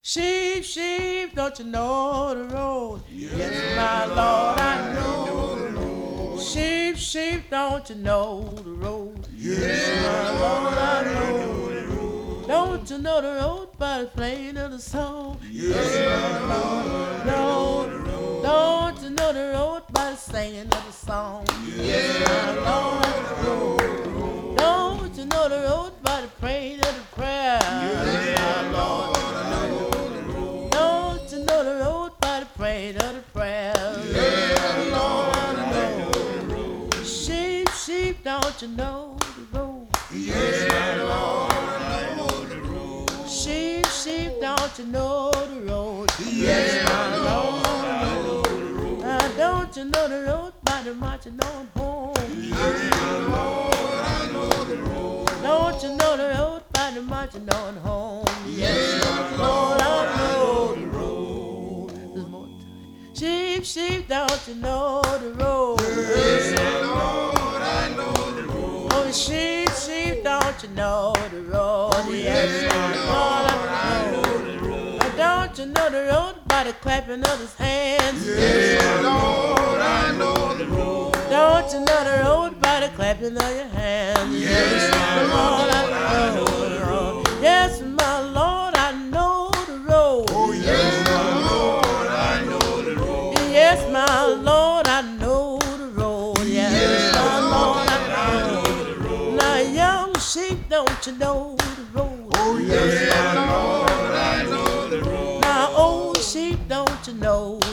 Sheep, sheep, don't you know the road? Yes, my Lord, I know the road. Sheep, sheep, don't you know the road? Yes, my Lord, I know the road. Don't you know the road by the playing of the song? Yes, my Lord, I know the road. Don't you know the road by the singing of the song? Yes, my Lord, I know the road. Don't you know the road by the praying of the prayer? Yes, my Lord, I know the road. Don't you know the road by the praying of the prayer? Yes, my Lord, I know the road. Sheep, sheep, don't you know the road? Yes, my Lord, I know the road. Sheep, sheep, don't you know the road? Yes, my Lord, I know the road. Don't you know the road by the marching on home? Yes, my Lord, I know the road. Don't you know the road by the marching on home? Yes, my Lord, I know the road. There's more time. Sheep, sheep, don't you know the road? Yes, my Lord, I know the road. Oh, sheep, sheep, don't you know the road? Yes, my Lord, I know the road. Don't you know the road by the clapping of his hands? Yes, my Lord, I know the road. Don't you know the road by the clapping of your hands? Yes, my Lord, I know the road. Yes, my Lord, I know the road. Oh, yes, my Lord, I know the road. Yes, my Lord, I know the road. Yes, my Lord, I know the road. Now, young sheep, don't you know the road? Oh, yes, my Lord, I know the road. Now, old sheep, don't you know